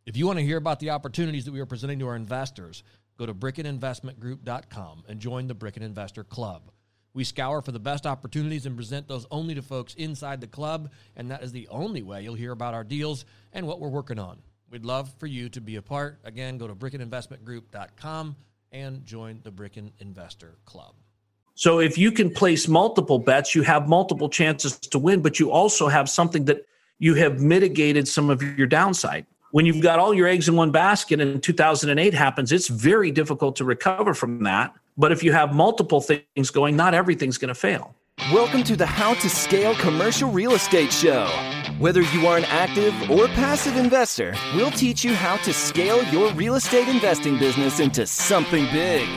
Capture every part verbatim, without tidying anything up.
If you want to hear about the opportunities that we are presenting to our investors, go to Bricken Investment Group dot com and join the Bricken Investor Club. We scour for the best opportunities and present those only to folks inside the club, and that is the only way you'll hear about our deals and what we're working on. We'd love for you to be a part. Again, go to Bricken Investment Group dot com and join the Bricken Investor Club. So if you can place multiple bets, you have multiple chances to win, but you also have something that you have mitigated some of your downside. When you've got all your eggs in one basket and two thousand eight happens, it's very difficult to recover from that. But if you have multiple things going, not everything's going to fail. Welcome to the How to Scale Commercial Real Estate Show. Whether you are an active or passive investor, we'll teach you how to scale your real estate investing business into something big.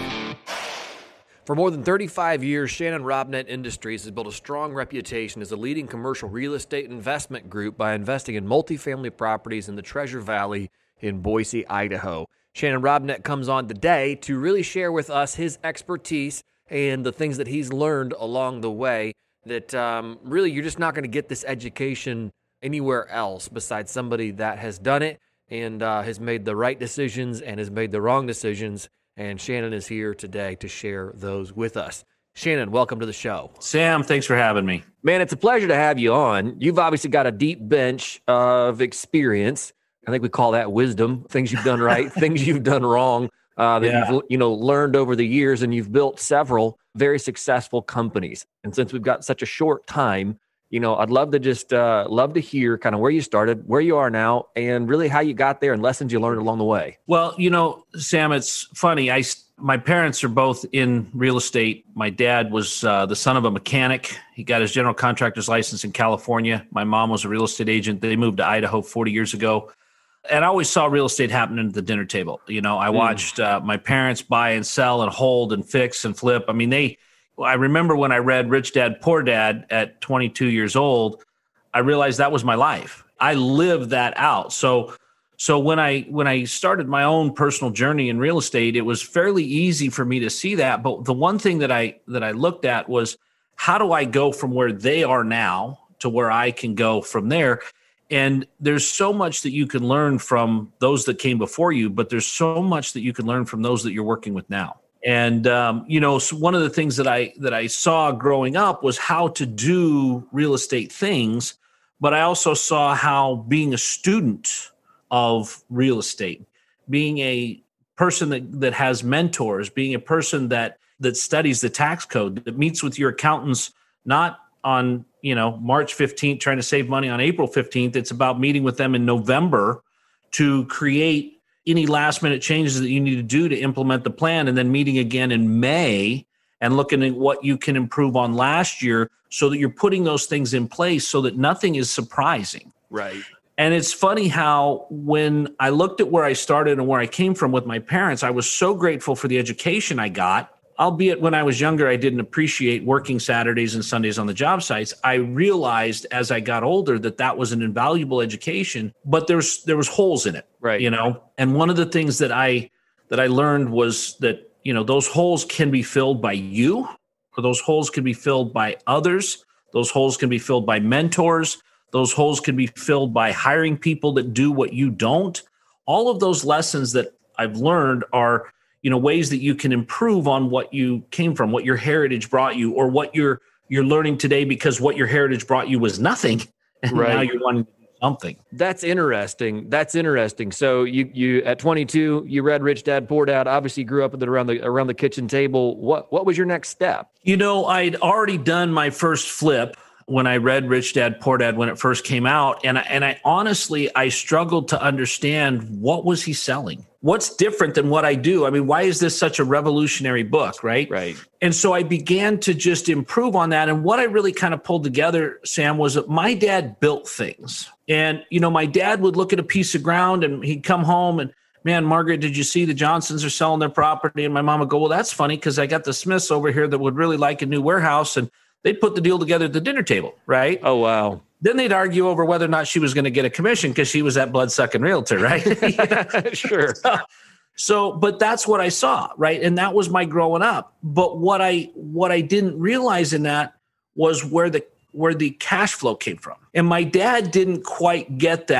For more than thirty-five years, Shannon Robnett Industries has built a strong reputation as a leading commercial real estate investment group by investing in multifamily properties in the Treasure Valley in Boise, Idaho. Shannon Robnett comes on today to really share with us his expertise and the things that he's learned along the way that um, really you're just not going to get this education anywhere else besides somebody that has done it and uh, has made the right decisions and has made the wrong decisions. And Shannon is here today to share those with us. Shannon, welcome to the show. Sam, thanks for having me. Man, it's a pleasure to have you on. You've obviously got a deep bench of experience. I think we call that wisdom, things you've done right, things you've done wrong, uh, that Yeah. you've you know learned over the years, and you've built several very successful companies. And since we've got such a short time, you know, I'd love to just uh, love to hear kind of where you started, where you are now, and really how you got there and lessons you learned along the way. Well, you know, Sam, it's funny. I, my parents are both in real estate. My dad was uh, the son of a mechanic. He got his general contractor's license in California. My mom was a real estate agent. They moved to Idaho forty years ago. And I always saw real estate happening at the dinner table. You know, I watched uh, my parents buy and sell and hold and fix and flip. I mean, they, I remember when I read Rich Dad, Poor Dad at twenty-two years old, I realized that was my life. I lived that out. So, so when I, when I started my own personal journey in real estate, it was fairly easy for me to see that. But the one thing that I, that I looked at was, how do I go from where they are now to where I can go from there? And there's so much that you can learn from those that came before you, but there's so much that you can learn from those that you're working with now. And, um, you know, so one of the things that I that I saw growing up was how to do real estate things, but I also saw how being a student of real estate, being a person that, that has mentors, being a person that that studies the tax code, that meets with your accountants, not on, you know, March fifteenth, trying to save money on April fifteenth. It's about meeting with them in November to create any last minute changes that you need to do to implement the plan, and then meeting again in May and looking at what you can improve on last year so that you're putting those things in place so that nothing is surprising. Right. And it's funny how when I looked at where I started and where I came from with my parents, I was so grateful for the education I got. Albeit when I was younger, I didn't appreciate working Saturdays and Sundays on the job sites. I realized as I got older that that was an invaluable education, but there's there was holes in it, Right. You know. And one of the things that I that I learned was that, you know, those holes can be filled by you, or those holes can be filled by others. Those holes can be filled by mentors. Those holes can be filled by hiring people that do what you don't. All of those lessons that I've learned are, you know, ways that you can improve on what you came from, what your heritage brought you, or what you're you're learning today because what your heritage brought you was nothing, and Right. now you're wanting to do something. That's interesting. That's interesting. So you you at twenty-two, you read Rich Dad Poor Dad. Obviously, grew up with it around the around the kitchen table. What what was your next step? You know, I'd already done my first flip when I read Rich Dad Poor Dad when it first came out, and I, and I honestly I struggled to understand what was he selling. What's different than what I do? I mean, why is this such a revolutionary book, right? Right. And so I began to just improve on that. And what I really kind of pulled together, Sam, was that my dad built things. And, you know, my dad would look at a piece of ground and he'd come home and, man, Margaret, did you see the Johnsons are selling their property? And my mom would go, well, that's funny because I got the Smiths over here that would really like a new warehouse. And they'd put the deal together at the dinner table, right? Oh, wow. Then they'd argue over whether or not she was going to get a commission because she was that blood-sucking realtor, right? Sure. So, so, but that's what I saw, right? And that was my growing up. But what I what I didn't realize in that was where the where the cash flow came from. And my dad didn't quite get that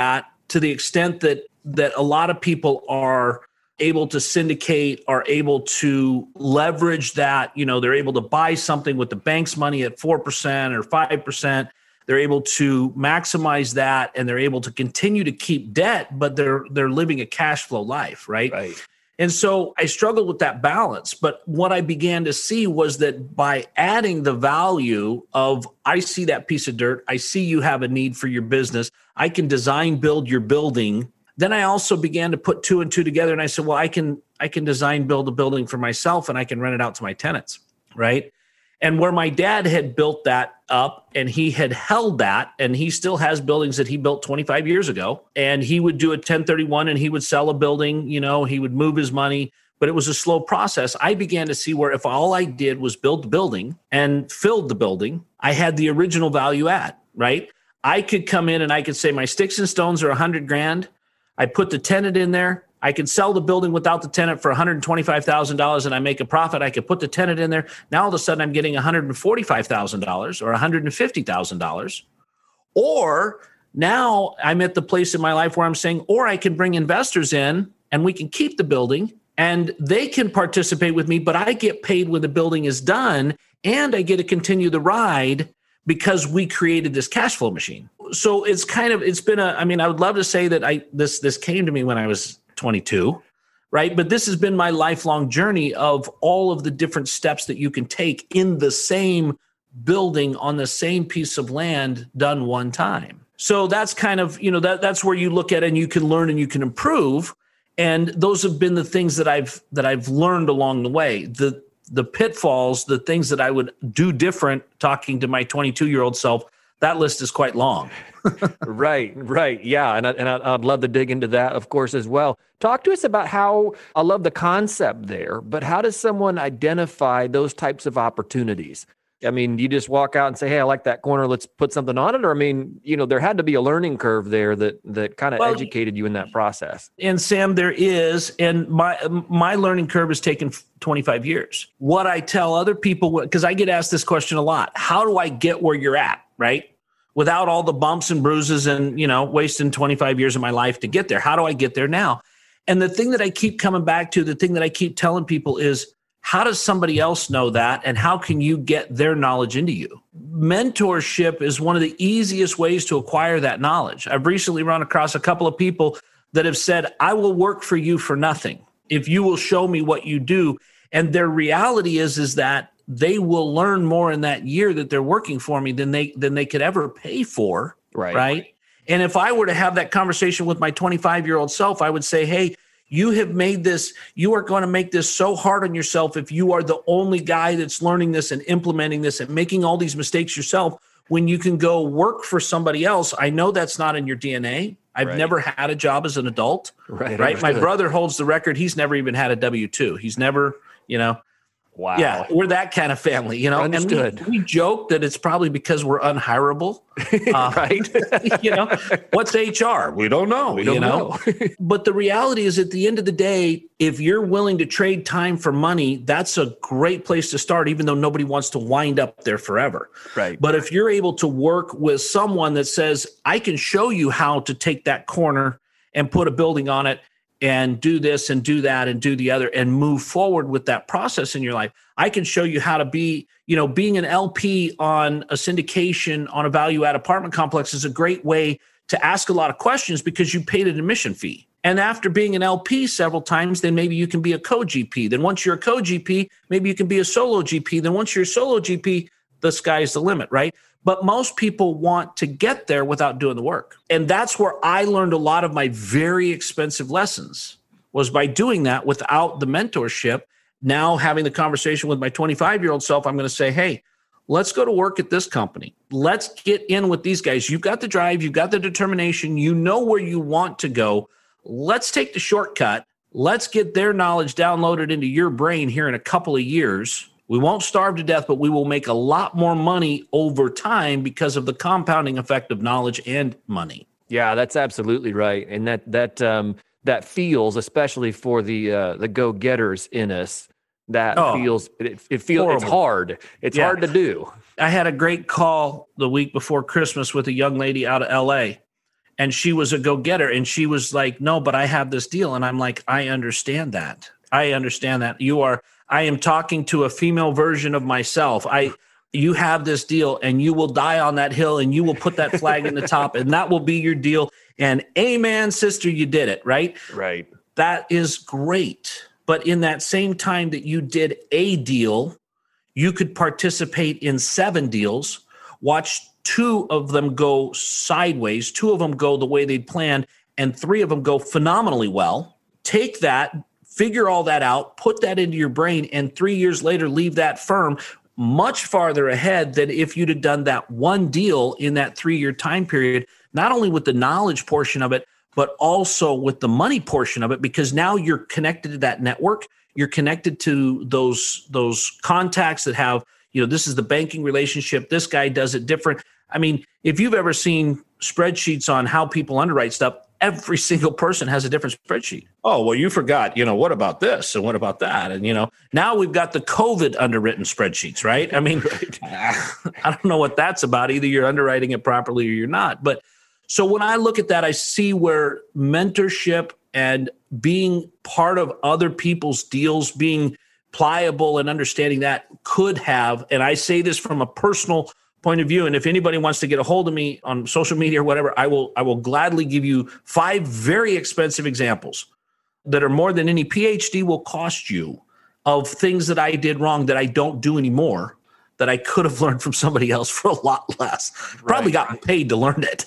to the extent that that a lot of people are able to syndicate, are able to leverage that, you know, they're able to buy something with the bank's money at four percent or five percent. They're able to maximize that, and they're able to continue to keep debt, but they're they're living a cash flow life, right? Right. And so I struggled with that balance. But what I began to see was that by adding the value of, I see that piece of dirt, I see you have a need for your business, I can design, build your building. Then I also began to put two and two together. And I said, well, I can, I can design, build a building for myself, and I can rent it out to my tenants, right? And where my dad had built that up and he had held that, and he still has buildings that he built twenty-five years ago, and he would do a ten thirty-one and he would sell a building, you know, he would move his money, but it was a slow process. I began to see where if all I did was build the building and filled the building, I had the original value add, right? I could come in and I could say my sticks and stones are a hundred grand. I put the tenant in there. I can sell the building without the tenant for one hundred twenty-five thousand dollars and I make a profit. I could put the tenant in there. Now all of a sudden I'm getting one hundred forty-five thousand dollars or one hundred fifty thousand dollars. Or now I'm at the place in my life where I'm saying, or I can bring investors in and we can keep the building and they can participate with me, but I get paid when the building is done and I get to continue the ride because we created this cash flow machine. So it's kind of, it's been a, I mean, I would love to say that I, this, this came to me when I was twenty-two, right? But this has been my lifelong journey of all of the different steps that you can take in the same building on the same piece of land done one time. So that's kind of, you know, that that's where you look at it and you can learn and you can improve. And those have been the things that I've, that I've learned along the way. The, the pitfalls, the things that I would do different talking to my twenty-two year old self, that list is quite long. Right, right. Yeah. And, I, and I'd love to dig into that, of course, as well. Talk to us about how, I love the concept there, but how does someone identify those types of opportunities? I mean, you just walk out and say, hey, I like that corner, let's put something on it? Or, I mean, you know, there had to be a learning curve there that that kind of well, educated you in that process. And Sam, there is, and my my learning curve has taken twenty-five years. What I tell other people, because I get asked this question a lot, how do I get where you're at, right? Without all the bumps and bruises and, you know, wasting twenty-five years of my life to get there. How do I get there now? And the thing that I keep coming back to, the thing that I keep telling people is, how does somebody else know that? And how can you get their knowledge into you? Mentorship is one of the easiest ways to acquire that knowledge. I've recently run across a couple of people that have said, I will work for you for nothing if you will show me what you do. And their reality is, is that they will learn more in that year that they're working for me than they than they could ever pay for. Right. Right. And if I were to have that conversation with my twenty-five-year-old self, I would say, hey, you have made this, you are going to make this so hard on yourself if you are the only guy that's learning this and implementing this and making all these mistakes yourself when you can go work for somebody else. I know that's not in your D N A. I've right. never had a job as an adult. Right. Right. My brother holds the record. He's never even had a W two. He's never, you know. Wow. Yeah, we're that kind of family, you know. Understood. And we, we joke that it's probably because we're unhireable, uh, right? You know, what's H R? We don't know. We don't you know. know. But the reality is, at the end of the day, if you're willing to trade time for money, that's a great place to start. Even though nobody wants to wind up there forever, right? But if you're able to work with someone that says, "I can show you how to take that corner and put a building on it," and do this and do that and do the other and move forward with that process in your life. I can show you how to be, you know, being an L P on a syndication on a value add apartment complex is a great way to ask a lot of questions because you paid an admission fee. And after being an L P several times, then maybe you can be a co-G P. Then once you're a co-G P, maybe you can be a solo G P. Then once you're a solo G P, the sky's the limit, right? But most people want to get there without doing the work. And that's where I learned a lot of my very expensive lessons, was by doing that without the mentorship. Now having the conversation with my twenty-five-year-old self, I'm going to say, hey, let's go to work at this company. Let's get in with these guys. You've got the drive. You've got the determination. You know where you want to go. Let's take the shortcut. Let's get their knowledge downloaded into your brain here in a couple of years. We won't starve to death, but we will make a lot more money over time because of the compounding effect of knowledge and money. Yeah, that's absolutely right. And that that um, that feels, especially for the uh, the go-getters in us, that oh, feels it, it feels horrible. It's hard. It's yeah. hard to do. I had a great call the week before Christmas with a young lady out of L A, and she was a go-getter. And she was like, no, but I have this deal. And I'm like, I understand that. I understand that. You are, I am talking to a female version of myself. I, you have this deal and you will die on that hill and you will put that flag in the top and that will be your deal. And amen, sister, you did it, right? Right. That is great. But in that same time that you did a deal, you could participate in seven deals, watch two of them go sideways, two of them go the way they'd planned, and three of them go phenomenally well. Take that, figure all that out, put that into your brain, and three years later, leave that firm much farther ahead than if you'd have done that one deal in that three-year time period, not only with the knowledge portion of it, but also with the money portion of it, because now you're connected to that network. You're connected to those, those contacts that have, you know, this is the banking relationship. This guy does it different. I mean, if you've ever seen spreadsheets on how people underwrite stuff, every single person has a different spreadsheet. Oh, well, you forgot, you know, what about this? And what about that? And, you know, now we've got the COVID underwritten spreadsheets, right? I mean, right. I don't know what that's about. Either you're underwriting it properly or you're not. But so when I look at that, I see where mentorship and being part of other people's deals, being pliable and understanding that could have, and I say this from a personal point of view, and if anybody wants to get a hold of me on social media or whatever, I will I will gladly give you five very expensive examples that are more than any P H D will cost you of things that I did wrong that I don't do anymore, that I could have learned from somebody else for a lot less. Probably Right. gotten paid to learn it.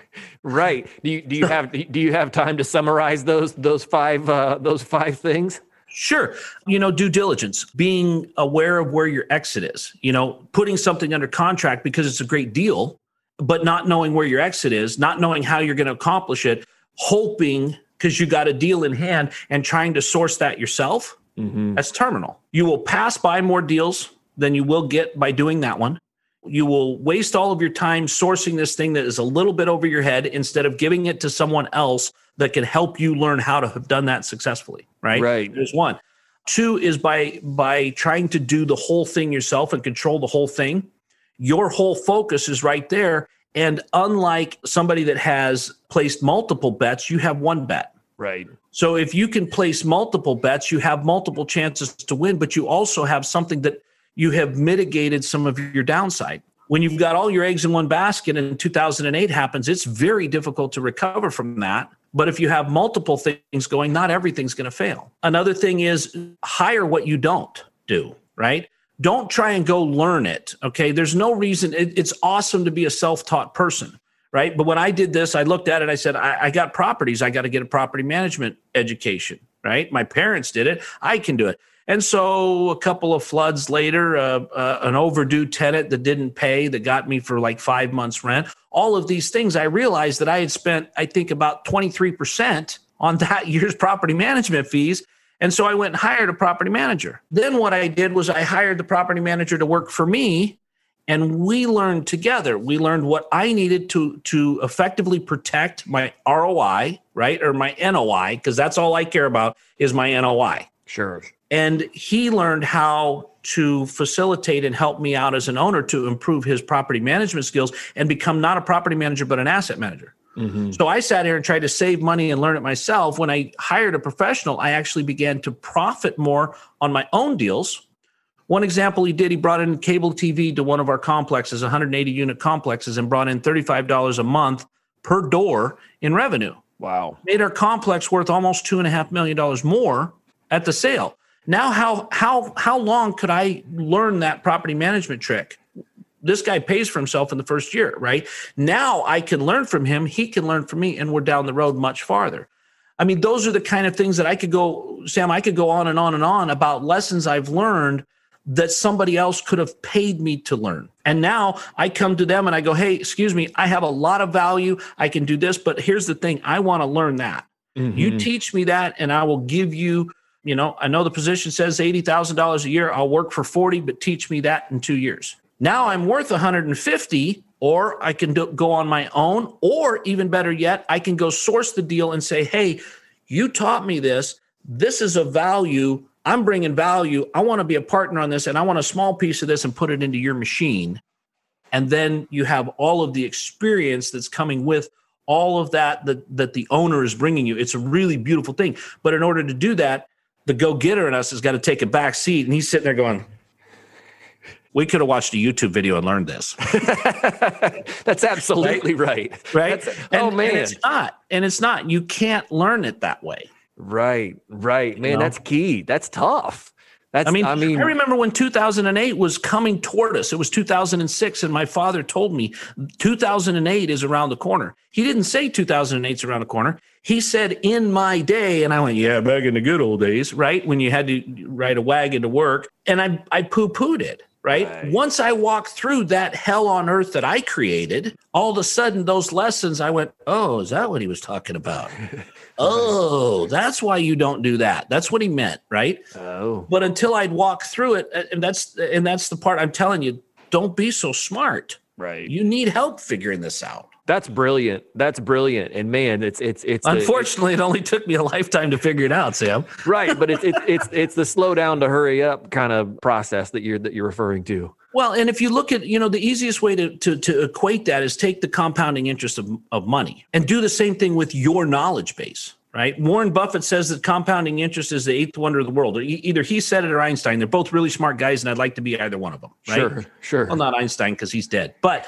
Right. Do you do you have do you have time to summarize those those five uh, those five things? Sure. You know, due diligence, being aware of where your exit is, you know, putting something under contract because it's a great deal, but not knowing where your exit is, not knowing how you're going to accomplish it, hoping because you got a deal in hand and trying to source that yourself. Mm-hmm. That's terminal. You will pass by more deals than you will get by doing that one. You will waste all of your time sourcing this thing that is a little bit over your head instead of giving it to someone else that can help you learn how to have done that successfully, right? Right. There's one. Two is by by trying to do the whole thing yourself and control the whole thing. Your whole focus is right there. And unlike somebody that has placed multiple bets, you have one bet. Right. So if you can place multiple bets, you have multiple chances to win, but you also have something that you have mitigated some of your downside. When you've got all your eggs in one basket and two thousand eight happens, it's very difficult to recover from that. But if you have multiple things going, not everything's going to fail. Another thing is hire what you don't do, right? Don't try and go learn it, okay? There's no reason. It, it's awesome to be a self-taught person, right? But when I did this, I looked at it, I said, I, I got properties. I got to get a property management education, right? My parents did it. I can do it. And so a couple of floods later, uh, uh, an overdue tenant that didn't pay that got me for like five months rent, all of these things, I realized that I had spent, I think, about twenty-three percent on that year's property management fees. And so I went and hired a property manager. Then what I did was I hired the property manager to work for me, and we learned together. We learned what I needed to, to effectively protect my R O I, right, or my N O I, because that's all I care about is my N O I. Sure. And he learned how to facilitate and help me out as an owner to improve his property management skills and become not a property manager, but an asset manager. Mm-hmm. So I sat here and tried to save money and learn it myself. When I hired a professional, I actually began to profit more on my own deals. One example he did, he brought in cable T V to one of our complexes, one hundred eighty unit complexes, and brought in thirty-five dollars a month per door in revenue. Wow. Made our complex worth almost two and a half million dollars more at the sale. Now, how how how long could I learn that property management trick? This guy pays for himself in the first year, right? Now I can learn from him. He can learn from me, and we're down the road much farther. I mean, those are the kind of things that I could go, Sam, I could go on and on and on about lessons I've learned that somebody else could have paid me to learn. And now I come to them and I go, hey, excuse me, I have a lot of value. I can do this, but here's the thing. I want to learn that. Mm-hmm. You teach me that, and I will give you, you know, I know the position says eighty thousand dollars a year. I'll work for forty, but teach me that in two years. Now I'm worth one hundred fifty, or I can do, go on my own, or even better yet, I can go source the deal and say, hey, you taught me this. This is a value. I'm bringing value. I want to be a partner on this, and I want a small piece of this and put it into your machine. And then you have all of the experience that's coming with all of that, that that the owner is bringing you. It's a really beautiful thing. But in order to do that, the go-getter in us has got to take a back seat, and he's sitting there going, we could have watched a YouTube video and learned this. That's absolutely right. Right? right? That's, and, oh, man. And it's not. And it's not. You can't learn it that way. Right, right. Man, you know? That's key. That's tough. That's, I mean, I mean, I remember when two thousand eight was coming toward us. It was two thousand six, and my father told me two thousand eight is around the corner. He didn't say two thousand eight is around the corner. He said, in my day, and I went, yeah, back in the good old days, right? When you had to ride a wagon to work, and I, I poo-pooed it. Right? right. Once I walked through that hell on earth that I created, all of a sudden those lessons, I went, oh, is that what he was talking about? Oh, that's why you don't do that. That's what he meant, right? Oh. But until I'd walk through it, and that's and that's the part I'm telling you, don't be so smart. Right. You need help figuring this out. That's brilliant. That's brilliant. And man, it's it's it's. Unfortunately, a, it's, it only took me a lifetime to figure it out, Sam. Right, but it's it's it's it's the slow down to hurry up kind of process that you're that you're referring to. Well, and if you look at, you know, the easiest way to to, to equate that is take the compounding interest of, of money and do the same thing with your knowledge base. Right. Warren Buffett says that compounding interest is the eighth wonder of the world. Either he said it or Einstein. They're both really smart guys, and I'd like to be either one of them. Right? Sure, sure. Well, not Einstein because he's dead. But,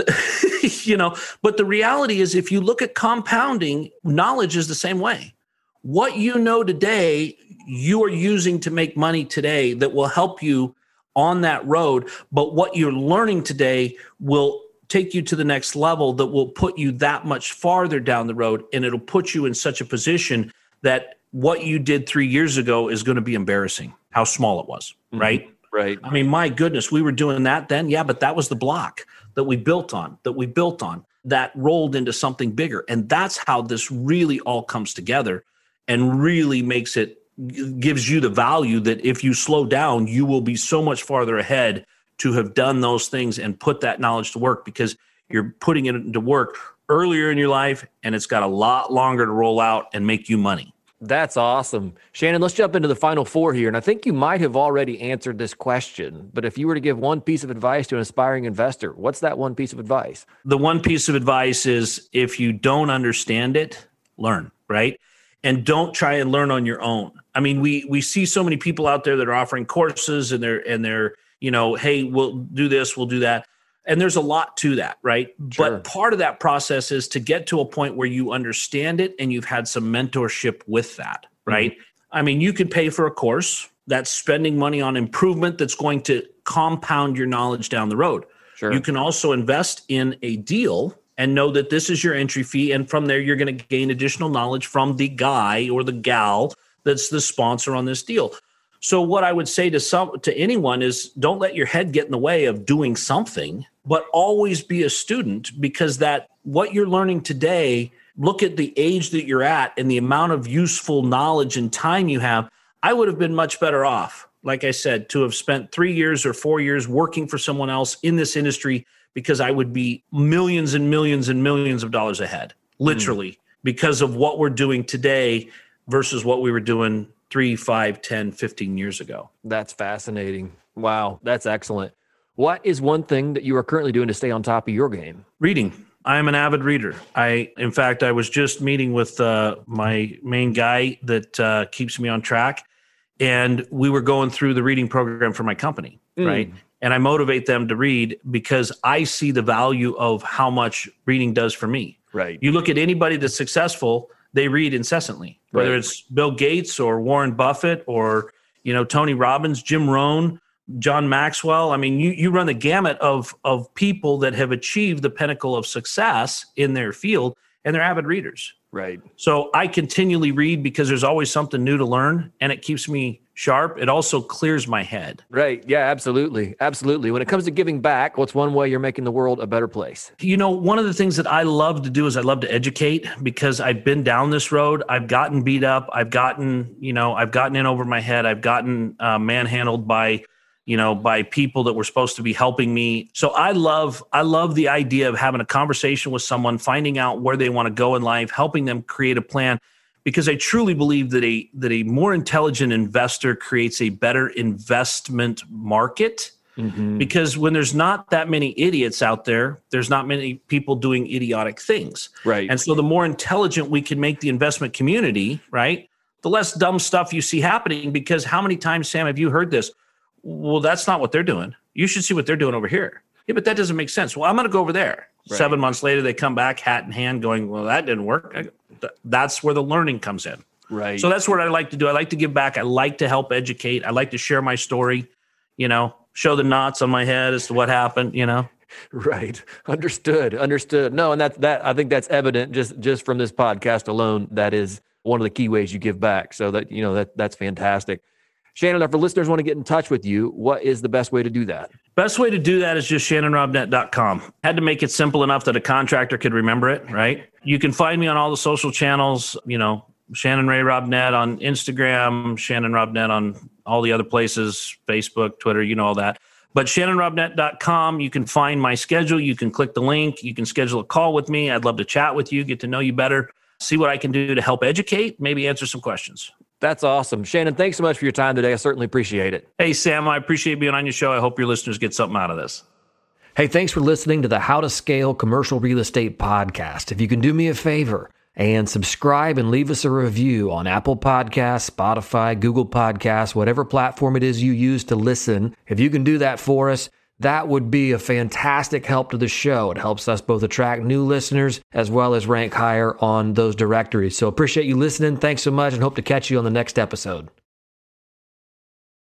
the, you know, but the reality is if you look at compounding, knowledge is the same way. What you know today, you are using to make money today that will help you on that road. But what you're learning today will take you to the next level that will put you that much farther down the road, and it'll put you in such a position that what you did three years ago is going to be embarrassing, how small it was, mm-hmm. right? Right. I mean, my goodness, we were doing that then. Yeah, but that was the block that we built on, that we built on, that rolled into something bigger. And that's how this really all comes together and really makes it, gives you the value that if you slow down, you will be so much farther ahead to have done those things and put that knowledge to work, because you're putting it into work earlier in your life, and it's got a lot longer to roll out and make you money. That's awesome. Shannon, let's jump into the final four here. And I think you might have already answered this question, but if you were to give one piece of advice to an aspiring investor, what's that one piece of advice? The one piece of advice is if you don't understand it, learn, right? And don't try and learn on your own. I mean, we we see so many people out there that are offering courses and they're and they're you know, hey, we'll do this, we'll do that. And there's a lot to that, right? Sure. But part of that process is to get to a point where you understand it and you've had some mentorship with that, right? Mm-hmm. I mean, you could pay for a course. That's spending money on improvement that's going to compound your knowledge down the road. Sure. You can also invest in a deal and know that this is your entry fee. And from there, you're going to gain additional knowledge from the guy or the gal that's the sponsor on this deal. So what I would say to some to anyone is don't let your head get in the way of doing something, but always be a student, because that what you're learning today, look at the age that you're at and the amount of useful knowledge and time you have. I would have been much better off, like I said, to have spent three years or four years working for someone else in this industry, because I would be millions and millions and millions of dollars ahead, literally, mm. because of what we're doing today versus what we were doing three, five, ten, fifteen years ago. That's fascinating. Wow. That's excellent. What is one thing that you are currently doing to stay on top of your game? Reading. I'm an avid reader. I, in fact, I was just meeting with uh, my main guy that uh, keeps me on track. And we were going through the reading program for my company, mm. right? And I motivate them to read because I see the value of how much reading does for me. Right. You look at anybody that's successful, they read incessantly, whether right. it's Bill Gates or Warren Buffett or, you know, Tony Robbins, Jim Rohn, John Maxwell. I mean, you, you run the gamut of, of people that have achieved the pinnacle of success in their field, and they're avid readers. Right. So I continually read because there's always something new to learn, and it keeps me sharp. It also clears my head. Right. Yeah, absolutely. Absolutely. When it comes to giving back, what's one way you're making the world a better place? You know, one of the things that I love to do is I love to educate, because I've been down this road. I've gotten beat up. I've gotten, you know, I've gotten in over my head. I've gotten uh, manhandled by, you know, by people that were supposed to be helping me. So I love, I love the idea of having a conversation with someone, finding out where they want to go in life, helping them create a plan. Because I truly believe that a that a more intelligent investor creates a better investment market Mm-hmm. Because when there's not that many idiots out there, there's not many people doing idiotic things. Right. And so the more intelligent we can make the investment community, right, the less dumb stuff you see happening. Because how many times, Sam, have you heard this? Well, that's not what they're doing. You should see what they're doing over here. Yeah, but that doesn't make sense. Well, I'm going to go over there. Right. Seven months later, they come back, hat in hand, going, well, that didn't work. That's where the learning comes in. Right. So that's what I like to do. I like to give back. I like to help educate. I like to share my story, you know, show the knots on my head as to what happened, you know. Right. Understood. Understood. No, and that's that. I think that's evident just just from this podcast alone. That is one of the key ways you give back. So that, you know, that that's fantastic. Shannon, if our listeners want to get in touch with you, what is the best way to do that? Best way to do that is just shannon robnett dot com. Had to make it simple enough that a contractor could remember it, right? You can find me on all the social channels, you know, Shannon Ray Robnett on Instagram, Shannon Robnett on all the other places, Facebook, Twitter, you know, all that. But shannon robnett dot com, you can find my schedule. You can click the link. You can schedule a call with me. I'd love to chat with you, get to know you better, see what I can do to help educate, maybe answer some questions. That's awesome. Shannon, thanks so much for your time today. I certainly appreciate it. Hey, Sam, I appreciate being on your show. I hope your listeners get something out of this. Hey, thanks for listening to the How to Scale Commercial Real Estate podcast. If you can do me a favor and subscribe and leave us a review on Apple Podcasts, Spotify, Google Podcasts, whatever platform it is you use to listen, if you can do that for us, that would be a fantastic help to the show. It helps us both attract new listeners as well as rank higher on those directories. So appreciate you listening. Thanks so much and hope to catch you on the next episode.